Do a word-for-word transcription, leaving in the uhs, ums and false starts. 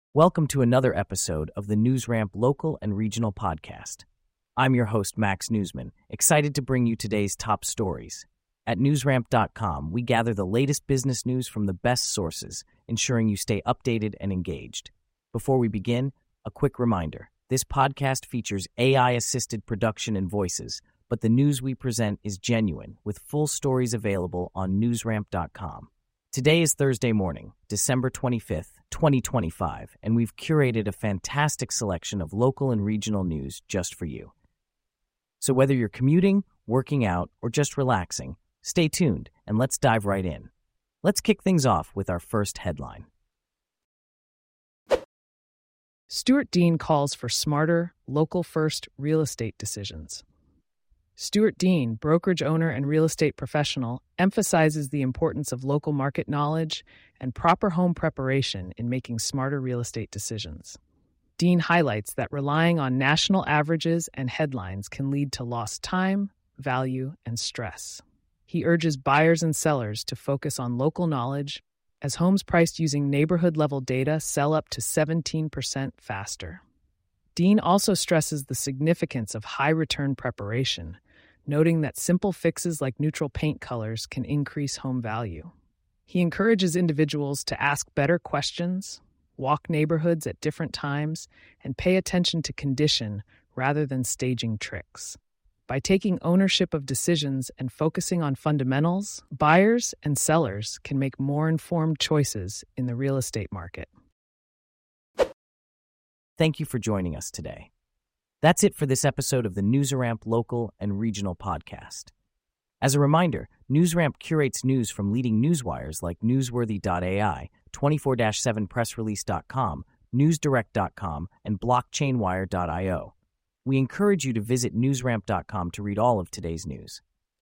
Welcome to another episode of the NewsRamp Local and Regional Podcast. I'm your host, Max Newsman, excited to bring you today's top stories. At newsramp dot com, we gather the latest business news from the best sources, ensuring you stay updated and engaged. Before we begin, a quick reminder. This podcast features A I-assisted production and voices, but the news we present is genuine, with full stories available on newsramp dot com. Today is Thursday morning, December twenty-fifth, twenty twenty-five, and we've curated a fantastic selection of local and regional news just for you. So whether you're commuting, working out, or just relaxing, stay tuned and let's dive right in. Let's kick things off with our first headline. Stuart Dean calls for smarter, local-first real estate decisions. Stuart Dean, brokerage owner and real estate professional, emphasizes the importance of local market knowledge and proper home preparation in making smarter real estate decisions. Dean highlights that relying on national averages and headlines can lead to lost time, value, and stress. He urges buyers and sellers to focus on local knowledge, as homes priced using neighborhood-level data sell up to seventeen percent faster. Dean also stresses the significance of high-return preparation, noting that simple fixes like neutral paint colors can increase home value. He encourages individuals to ask better questions, walk neighborhoods at different times, and pay attention to condition rather than staging tricks. By taking ownership of decisions and focusing on fundamentals, buyers and sellers can make more informed choices in the real estate market. Thank you for joining us today. That's it for this episode of the NewsRamp Local and Regional Podcast. As a reminder, NewsRamp curates news from leading newswires like newsworthy dot A I, twenty-four seven press release dot com, newsdirect dot com, and blockchain wire dot io. We encourage you to visit newsramp dot com to read all of today's news.